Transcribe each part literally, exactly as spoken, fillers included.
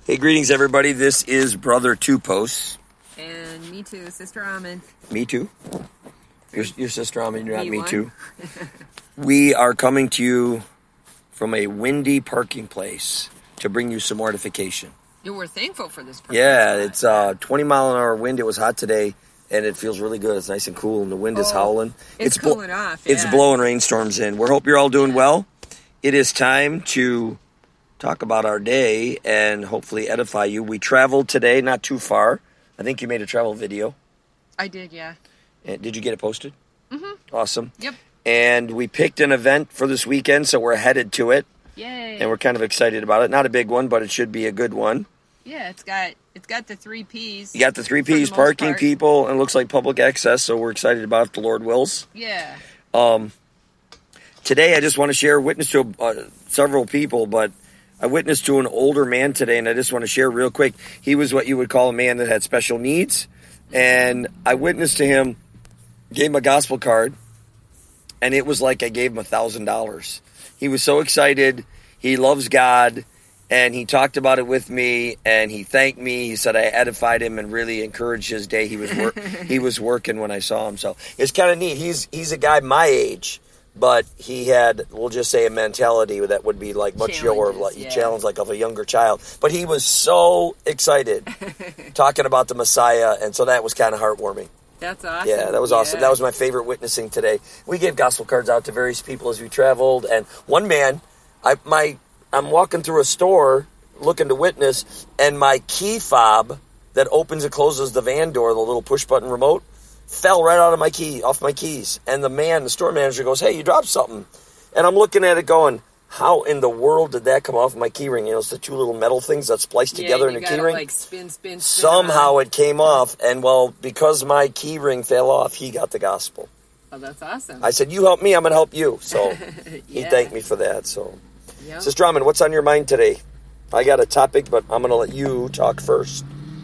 Hey, greetings, everybody. This is Brother Two Posts. And me too, Sister Almond. Me too? Your, your Sister Almond, you're not Me me one. too? We are coming to you from a windy parking place to bring you some mortification. You were thankful for this. Yeah, it's uh, twenty mile an hour wind. It was hot today, and it feels really good. It's nice and cool, and the wind is Oh, howling. it's blo- cooling off, It's yeah. blowing rainstorms in. We hope you're all doing well. It is time to talk about our day and hopefully edify you. We traveled today, not too far. I think you made a travel video. I did, yeah. And did you get it posted? Mm-hmm. Awesome. Yep. And we picked an event for this weekend, so we're headed to it. Yay. And we're kind of excited about it. Not a big one, but it should be a good one. Yeah, it's got it's got the three P's. You got the three for the P's, most parking, part. people, and it looks like public access, so we're excited about it if the Lord wills. Yeah. Um, today, I just want to share a witness to uh, several people, but I witnessed to an older man today, and I just want to share real quick. He was what you would call a man that had special needs, and I witnessed to him, gave him a gospel card, and it was like I gave him a thousand dollars. He was so excited. He loves God, and he talked about it with me, and he thanked me. He said I edified him and really encouraged his day. He was wor- he was working when I saw him, so it's kind of neat. He's he's a guy my age, but he had, we'll just say, a mentality that would be like much your like yeah. challenge, like of a younger child. But he was so excited talking about the Messiah, and so that was kind of heartwarming. That's awesome. Yeah, that was awesome. Yeah. That was my favorite witnessing today. We gave gospel cards out to various people as we traveled, and one man, I my I'm walking through a store looking to witness, and my key fob that opens and closes the van door, the little push button remote, fell right out of my key, off my keys. And the man, the store manager goes, "Hey, you dropped something." And I'm looking at it going, how in the world did that come off my key ring? You know, it's the two little metal things that spliced Yeah, together you in a gotta, key ring. like spin, spin, spin Somehow around. it came off, and well, because my key ring fell off, he got the gospel. Oh, that's awesome. I said, "You help me, I'm going to help you." So he Yeah. thanked me for that. So, Yep. Sister Drummond, what's on your mind today? I got a topic, but I'm going to let you talk first.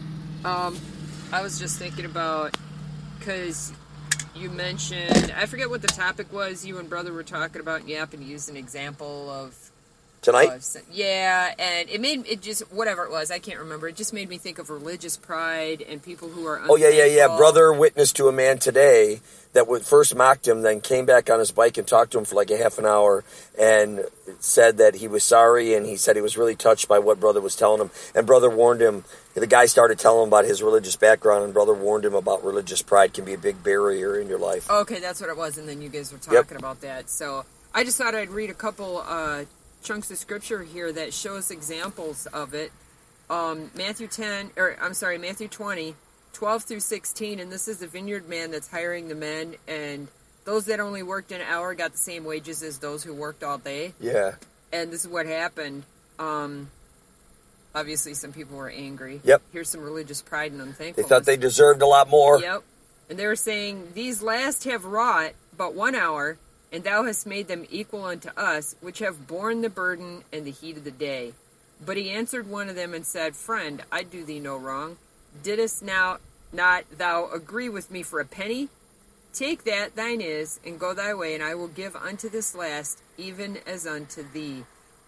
Um, I was just thinking about, because you mentioned, I forget what the topic was, you and Brother were talking about, and you happened to use an example of... Tonight? of sin- yeah, and it made, it just, whatever it was, I can't remember, it just made me think of religious pride and people who are Oh, yeah, yeah, yeah. unthankful. Brother witnessed to a man today that would first mocked him, then came back on his bike and talked to him for like a half an hour and said that he was sorry, and he said he was really touched by what Brother was telling him. And Brother warned him, the guy started telling him about his religious background, and Brother warned him about religious pride can be a big barrier in your life. Okay, that's what it was, and then you guys were talking Yep. about that. So I just thought I'd read a couple uh, chunks of scripture here that shows examples of it. Um, Matthew ten, or I'm sorry, Matthew twenty, twelve through sixteen, and this is the vineyard man that's hiring the men, and those that only worked an hour got the same wages as those who worked all day. Yeah. And this is what happened. Um, obviously, some people were angry. Yep. Here's some religious pride and They unthankfulness. thought they deserved a lot more. Yep. And they were saying, "These last have wrought but one hour, and thou hast made them equal unto us, which have borne the burden and the heat of the day." But he answered one of them and said, "Friend, I do thee no wrong. Didst now not thou agree with me for a penny? Take that thine is, and go thy way, and I will give unto this last, even as unto thee.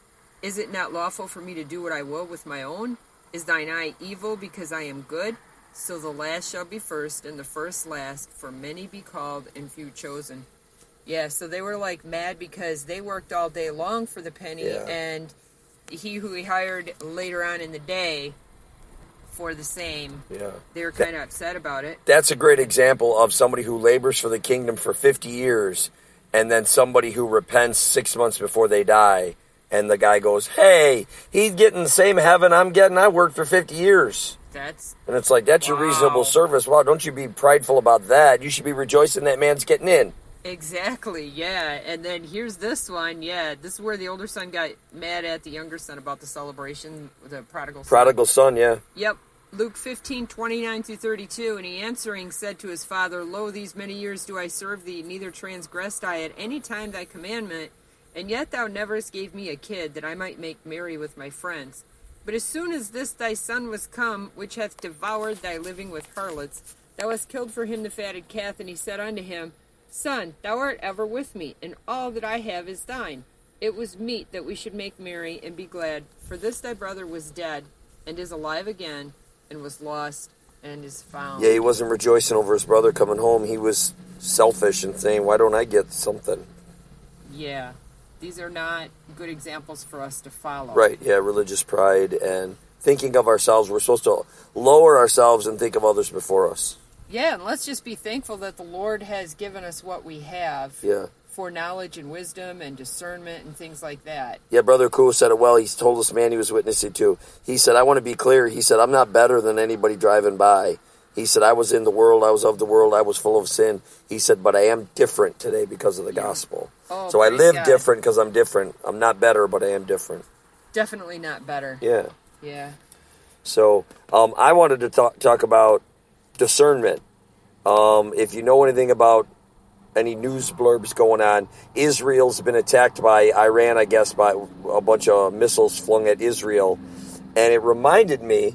Is it not lawful for me to do what I will with my own? Is thine eye evil because I am good? So the last shall be first, and the first last, for many be called, and few chosen." Yeah, so they were like mad because they worked all day long for the penny, Yeah. and he who he hired later on in the day for the same, Yeah. they were kind of upset about it. That's a great example of somebody who labors for the kingdom for fifty years, and then somebody who repents six months before they die, and the guy goes, "Hey, he's getting the same heaven I'm getting. I worked for fifty years. That's And it's like, that's your Wow. reasonable service. Wow, don't you be prideful about that. You should be rejoicing that man's getting in. exactly, yeah. And then here's this one, yeah. This is where the older son got mad at the younger son about the celebration, the prodigal son. Prodigal son, yeah. Yep. Luke fifteen, twenty-nine through thirty-two, and he answering said to his father, "Lo, these many years do I serve thee, neither transgressed I at any time thy commandment, and yet thou never gave me a kid, that I might make merry with my friends. But as soon as this thy son was come, which hath devoured thy living with harlots, thou hast killed for him the fatted calf, and he said unto him, Son, thou art ever with me, and all that I have is thine. It was meet that we should make merry and be glad, for this thy brother was dead, and is alive again, and was lost and is found. Yeah, he wasn't rejoicing over his brother coming home. He was selfish and saying, why don't I get something? Yeah. These are not good examples for us to follow. Right, yeah, religious pride and thinking of ourselves. We're supposed to lower ourselves and think of others before us. Yeah, and let's just be thankful that the Lord has given us what we have Yeah. for knowledge and wisdom and discernment and things like that. Yeah, Brother Cool said it well. He told us, man, he was witnessing to. He said, I want to be clear. He said, I'm not better than anybody driving by. He said, I was in the world. I was of the world. I was full of sin. He said, but I am different today because of the gospel. Oh, so I praise live God. different because I'm different. I'm not better, but I am different. Definitely not better. Yeah. Yeah. So um, I wanted to talk, talk about discernment. Um, if you know anything about any news blurbs going on, Israel's been attacked by Iran, I guess, by a bunch of missiles flung at Israel. And it reminded me,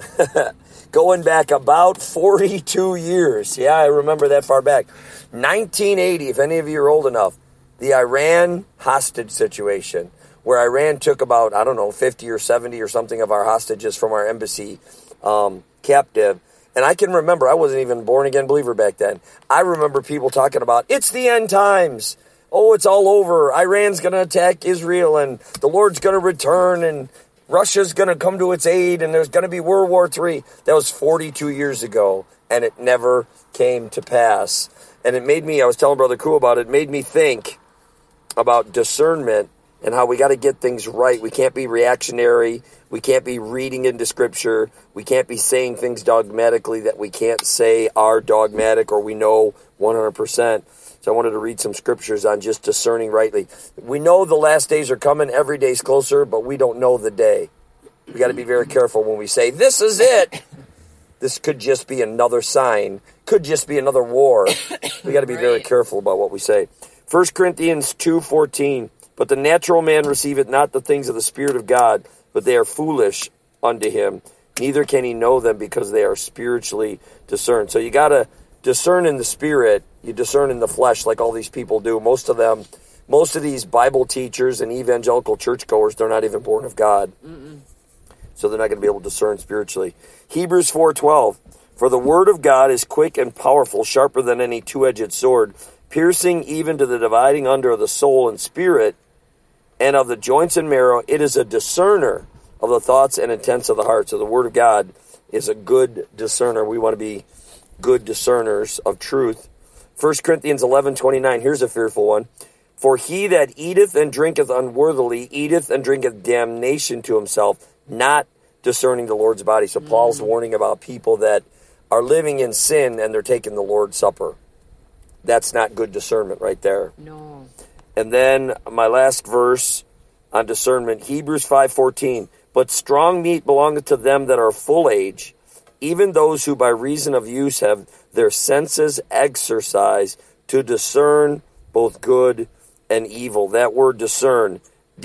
going back about forty-two years. Yeah, I remember that far back. nineteen eighty, if any of you are old enough, the Iran hostage situation, where Iran took about, I don't know, fifty or seventy or something of our hostages from our embassy um, captive. And I can remember, I wasn't even a born-again believer back then. I remember people talking about, it's the end times. Oh, it's all over. Iran's going to attack Israel, and the Lord's going to return, and Russia's going to come to its aid, and there's going to be World War Three. That was forty-two years ago, and it never came to pass. And it made me, I was telling Brother Cool about it, it made me think about discernment and how we got to get things right. We can't be reactionary. We can't be reading into Scripture. We can't be saying things dogmatically that we can't say are dogmatic or we know one hundred percent. So I wanted to read some scriptures on just discerning rightly. We know the last days are coming. Every day's closer, but we don't know the day. We got to be very careful when we say, this is it. This could just be another sign. Could just be another war. We got to be Right. very careful about what we say. First Corinthians two fourteen. But the natural man receiveth not the things of the Spirit of God, but they are foolish unto him. Neither can he know them because they are spiritually discerned. So you got to discern in the Spirit. You discern in the flesh like all these people do. Most of them, most of these Bible teachers and evangelical churchgoers, they're not even born of God. Mm-mm. So they're not going to be able to discern spiritually. Hebrews four twelve. For the word of God is quick and powerful, sharper than any two-edged sword, piercing even to the dividing under of the soul and spirit, and of the joints and marrow. It is a discerner of the thoughts and intents of the heart. So the word of God is a good discerner. We want to be good discerners of truth. First Corinthians eleven twenty-nine. Here's a fearful one. For he that eateth and drinketh unworthily eateth and drinketh damnation to himself, not discerning the Lord's body. So Paul's mm. warning about people that are living in sin and they're taking the Lord's Supper. That's not good discernment right there. No. And then my last verse on discernment, Hebrews five fourteen. But strong meat belongeth to them that are full age, even those who by reason of use have their senses exercised to discern both good and evil. That word discern,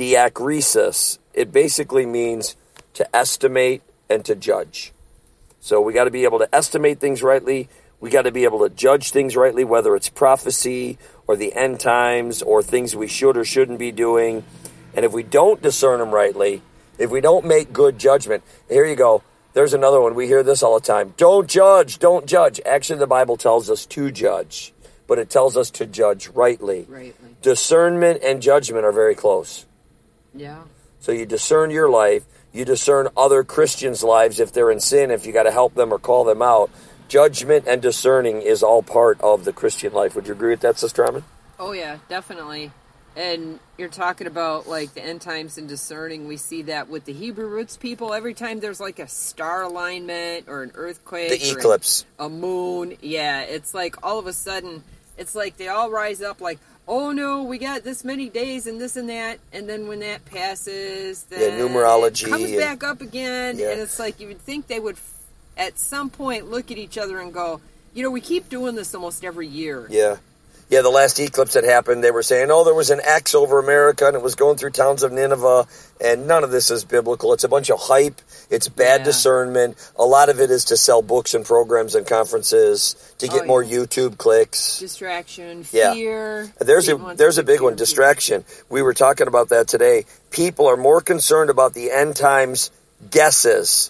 diakrisis, it basically means to estimate and to judge. So we got to be able to estimate things rightly. We got to be able to judge things rightly, whether it's prophecy or the end times or things we should or shouldn't be doing. And if we don't discern them rightly, if we don't make good judgment, here you go. There's another one. We hear this all the time. Don't judge, don't judge. Actually, the Bible tells us to judge, but it tells us to judge rightly. Rightly. Discernment and judgment are very close. Yeah. So you discern your life. You discern other Christians' lives if they're in sin, if you got to help them or call them out. Judgment and discerning is all part of the Christian life. Would you agree with that, Sister Armin? Oh, yeah, definitely. And you're talking about, like, the end times and discerning. We see that with the Hebrew roots people. Every time there's, like, a star alignment or an earthquake. The eclipse. A, a moon. Yeah, it's like all of a sudden, it's like they all rise up like, oh, no, we got this many days and this and that. And then when that passes, then yeah, numerology. It comes and, back up again. Yeah. And it's like you would think they would, at some point, look at each other and go, you know, we keep doing this almost every year. Yeah. Yeah, the last eclipse that happened, they were saying, oh, there was an X over America, and it was going through towns of Nineveh, and none of this is biblical. It's a bunch of hype. It's bad yeah. discernment. A lot of it is to sell books and programs and conferences, to get oh, more yeah. YouTube clicks. Distraction, yeah. fear. There's a, there's a big one, distraction. We were talking about that today. People are more concerned about the end times guesses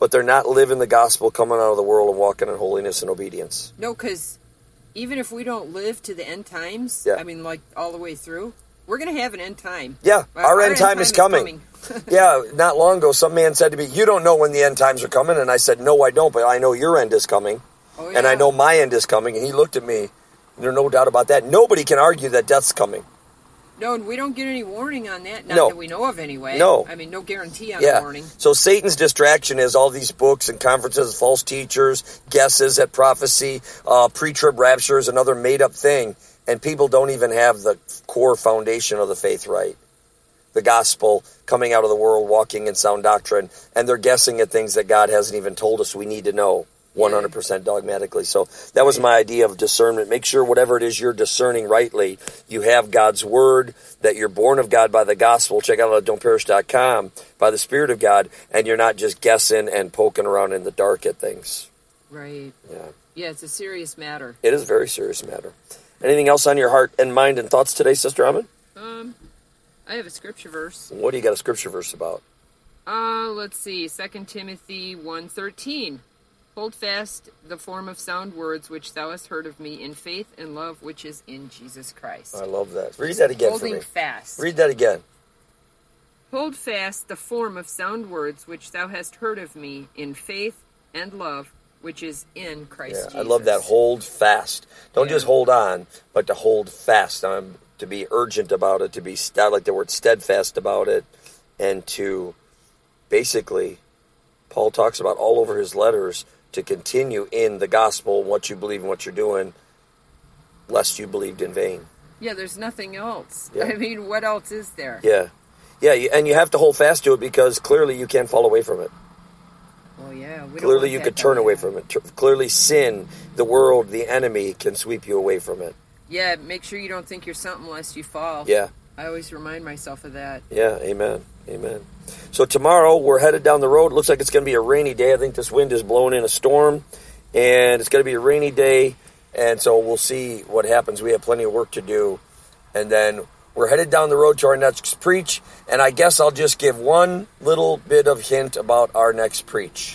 but they're not living the gospel, coming out of the world and walking in holiness and obedience. No, because even if we don't live to the end times, Yeah. I mean, like all the way through, we're going to have an end time. Yeah, our, our end time, is coming. coming. Yeah, not long ago, some man said to me, you don't know when the end times are coming. And I said, no, I don't, but I know your end is coming. Oh, yeah. And I know my end is coming. And he looked at me. There's no doubt about that. Nobody can argue that death's coming. No, and we don't get any warning on that. Not No. that we know of anyway. No. I mean, no guarantee on Yeah. a warning. So Satan's distraction is all these books and conferences, false teachers, guesses at prophecy, uh, pre-trib raptures, another made-up thing. And people don't even have the core foundation of the faith right. The gospel, coming out of the world, walking in sound doctrine. And they're guessing at things that God hasn't even told us we need to know one hundred percent dogmatically. So that was my idea of discernment. Make sure whatever it is you're discerning rightly, you have God's word, that you're born of God by the gospel. Check out don't perish dot com, by the Spirit of God, and you're not just guessing and poking around in the dark at things. Right. Yeah. Yeah, it's a serious matter. It is a very serious matter. Anything else on your heart and mind and thoughts today, Sister Ahmed? Um, I have a scripture verse. What do you got a scripture verse about? Uh, let's see, Second Timothy one thirteen. Hold fast the form of sound words which thou hast heard of me in faith and love which is in Jesus Christ. I love that. Read that again Holding for me. fast. Read that again. Hold fast the form of sound words which thou hast heard of me in faith and love which is in Christ Yeah, Jesus. I love that. Hold fast. Don't Yeah. just hold on, but to hold fast. Um, to be urgent about it, to be, I like the word steadfast about it, and to basically, Paul talks about all over his letters, to continue in the gospel, what you believe and what you're doing, lest you believed in vain. Yeah, there's nothing else. Yeah. I mean, what else is there? Yeah. Yeah, you- and you have to hold fast to it because clearly you can't fall away from it. Well, yeah. We don't Clearly want you that could turn down away there. from it. T- Clearly sin, the world, the enemy can sweep you away from it. Yeah, make sure you don't think you're something lest you fall. Yeah. I always remind myself of that. Yeah, amen. Amen. So tomorrow we're headed down the road. It looks like it's going to be a rainy day. I think this wind is blowing in a storm, and it's going to be a rainy day, and so we'll see what happens. We have plenty of work to do, and then we're headed down the road to our next preach, and I guess I'll just give one little bit of hint about our next preach.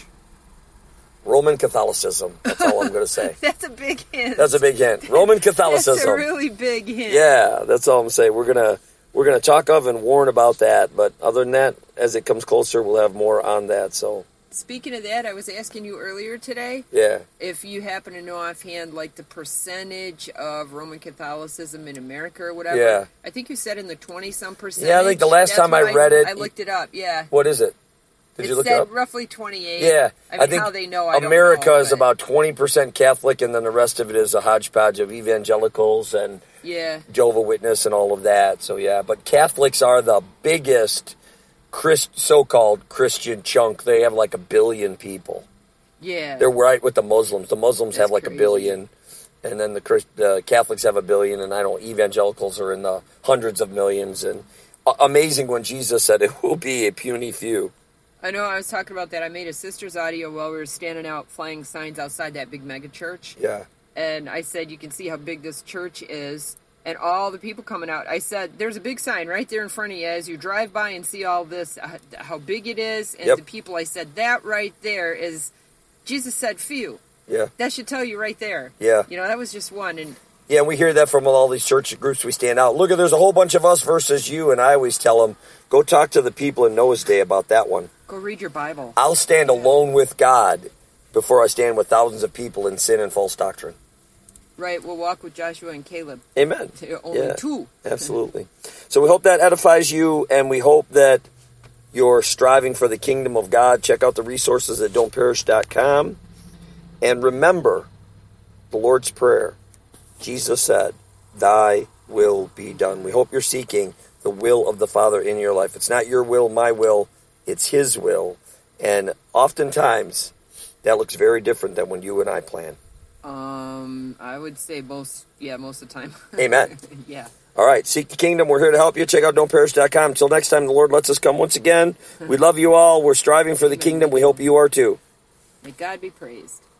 Roman Catholicism. That's all I'm going to say. That's a big hint. That's a big hint. Roman Catholicism. That's a really big hint. Yeah, that's all I'm saying. We're gonna we're gonna talk of and warn about that. But other than that, as it comes closer, we'll have more on that. So Speaking of that, I was asking you earlier today yeah, if you happen to know offhand, like the percentage of Roman Catholicism in America or whatever. Yeah. I think you said in the twenty-some percent. Yeah, I think the last time I read it- I looked it up. Yeah. what is it? Did it you look said it up? roughly twenty-eight. Yeah, I mean, think how they know, I America don't know, is but- about twenty percent Catholic, and then the rest of it is a hodgepodge of evangelicals and Yeah. Jehovah's Witness and all of that. So yeah, but Catholics are the biggest Christ, so-called Christian chunk. They have like a billion people. Yeah. They're right with the Muslims. The Muslims That's have like crazy. a billion, and then the Christ, the Catholics have a billion, and I don't. Evangelicals are in the hundreds of millions. And uh, amazing when Jesus said it will be a puny few. I know, I was talking about that. I made a sister's audio while we were standing out flying signs outside that big mega church. Yeah, And I said, you can see how big this church is and all the people coming out. I said, there's a big sign right there in front of you as you drive by and see all this, uh, how big it is. And Yep. the people, I said, that right there is, Jesus said few. yeah, That should tell you right there. yeah. You know, that was just one. And Yeah, and we hear that from all these church groups we stand out. Look, there's a whole bunch of us versus you, and I always tell them, go talk to the people in Noah's day about that one. go read your Bible. I'll stand alone with God before I stand with thousands of people in sin and false doctrine. Right, we'll walk with Joshua and Caleb. Amen. Only Yeah, two. Absolutely. So we hope that edifies you, and we hope that you're striving for the kingdom of God. Check out the resources at don't perish dot com. And remember the Lord's Prayer. Jesus said, thy will be done. We hope you're seeking the will of the Father in your life. It's not your will, my will. It's his will. And oftentimes, that looks very different than when you and I plan. Um, I would say most, yeah, most of the time. Amen. Yeah. All right, seek the kingdom. We're here to help you. Check out don't perish dot com. Until next time, the Lord lets us come once again. We love you all. We're striving for the kingdom. We hope you are too. May God be praised.